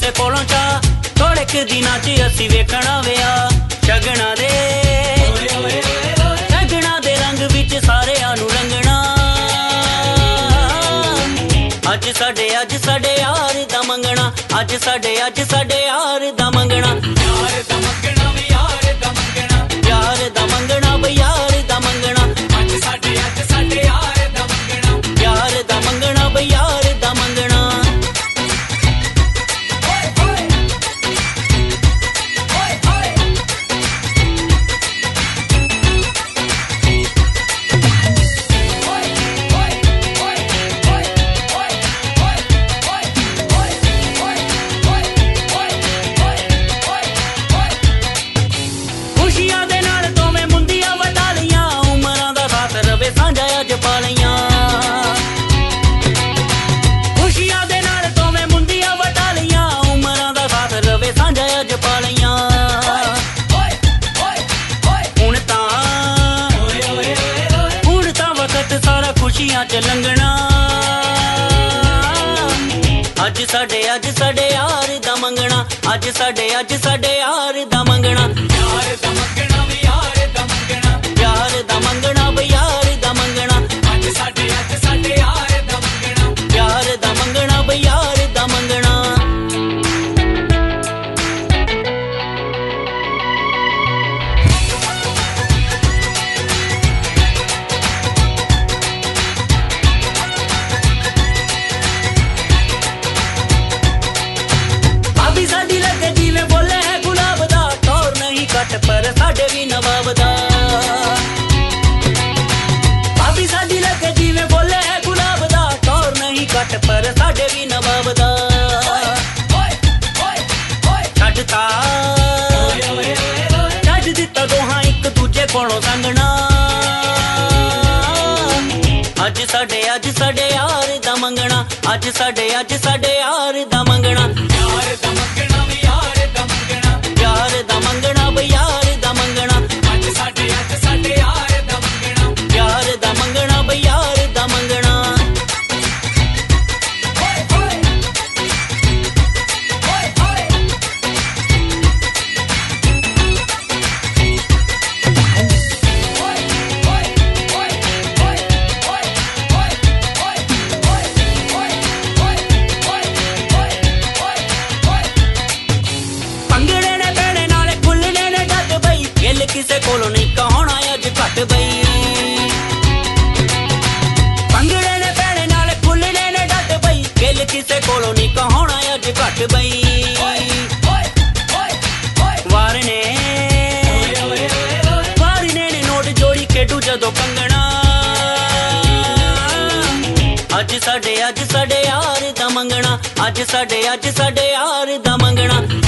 ਕਿਸੇ ਕੋਲੋਂ ਚਾ ਥੋੜੇ ਕੁ ਦਿਨਾਂ 'ਚ ਅਸੀਂ ਵੇਖਣਾ ਵਿਆਹ ਸ਼ਗਨਾਂ ਦੇ ਰੰਗ ਵਿੱਚ ਸਾਰਿਆਂ ਨੂੰ ਰੰਗਣਾ। ਅੱਜ ਸਾਡੇ ਯਾਰ ਦਾ ਮੰਗਣਾ, ਅੱਜ ਸਾਡੇ ਯਾਰ ਦਾ ਮੰਗਣਾ। ਯਾਰ ਦਾ ਮੰਗਣਾ ਵੀ ਯਾਰ ਦਾ ਮੰਗਣਾ, ਯਾਰ ਦਾ ਮੰਗਣਾ ਬਈ ਯਾਰ ਦਾ ਮੰਗਣਾ। ਅੱਜ ਸਾਡੇ ਯਾਰ ਦਾ ਮੰਗਣਾ, ਯਾਰ ਦਾ ਮੰਗਣਾ ਬਈ ਯਾਰ ਦਾ ਮੰਗਣਾ। ਖੁਸ਼ੀਆਂ ਚ ਲੰਘਣਾ। ਅੱਜ ਸਾਡੇ ਯਾਰ ਦਾ ਮੰਗਣਾ, ਅੱਜ ਸਾਡੇ ਯਾਰ ਦਾ ਮੰਗਣਾ। ਯਾਰ ਦਾ ਮੰਗਣਾ ਵੀ ਯਾਰ ਦਾ ਮੰਗਣਾ, ਯਾਰ ਦਾ ਮੰਗਣਾ ਬਈ ਯਾਰ ਦਾ ਮੰਗਣਾ। ਅੱਜ ਸਾਡੇ ਯਾਰ ਦਾ ਮੰਗਣਾ, ਯਾਰ ਦਾ ਮੰਗਣਾ ਬਈ ਯਾਰ ਦਾ ਮੰਗਣਾ। ਪਰ ਸਾਡੇ ਵੀ ਨਵਾਬ ਦਾ ਭਾਬੀ ਸਾਡੀ ਲੱਗੇ ਜਿਵੇਂ ਬੋਲੇ ਹੈ ਗੁਲਾਬ ਦਾ। ਟੌਰ ਨਹੀਂ ਘੱਟ ਪਰ ਸਾਡੇ ਵੀ ਨਵਾਬ ਦਾ। ਛੱਡਤਾ ਛੱਡ ਦਿੱਤਾ ਦੋਹਾਂ ਇੱਕ ਦੂਜੇ ਕੋਲੋਂ ਸੰਗਣਾ। ਅੱਜ ਸਾਡੇ ਯਾਰ ਦਾ ਮੰਗਣਾ, ਅੱਜ ਸਾਡੇ ਯਾਰ ਦਾ ਮੰਗਣਾ। ਯਾਰ ਦਾ ਮੰਗਣਾ ਵੀ ਯਾਰ ਦਾ ਮੰਗਣਾ, ਯਾਰ ਦਾ ਮੰਗਣਾ ਬਈ ਯਾਰ ਦਾ ਮੰਗਣਾ। ਅੱਜ ਸਾਡੇ ਯਾਰ ਦਾ ਮੰਗਣਾ, ਯਾਰ ਦਾ ਮੰਗਣਾ ਬਈ ਯਾਰ ਦਾ ਮੰਗਣਾ। ਕਿਸੇ ਕੋਲੋਂ ਨਹੀਂ ਕਹਾਉਣਾ ਅੱਜ ਘੱਟ ਬਈ। ਭੰਗੜੇ ਨੇ ਪੈਣੇ ਨਾਲ ਖੁੱਲਣੇ ਨੇ ਡੱਟ ਬਈ। ਗਿੱਲ ਕਿਸੇ ਕੋਲੋਂ ਨਹੀਂ ਕਹਾਉਣਾ ਅੱਜ ਘੱਟ ਬਈ। ਵਾਰਨੇ ਨੇ ਨੋਟ ਜੋੜੀ ਖੇਡੂ ਜਦੋਂ ਕੰਗਣਾ। ਅੱਜ ਸਾਡੇ ਯਾਰ ਦਾ ਮੰਗਣਾ, ਅੱਜ ਸਾਡੇ ਯਾਰ ਦਾ ਮੰਗਣਾ।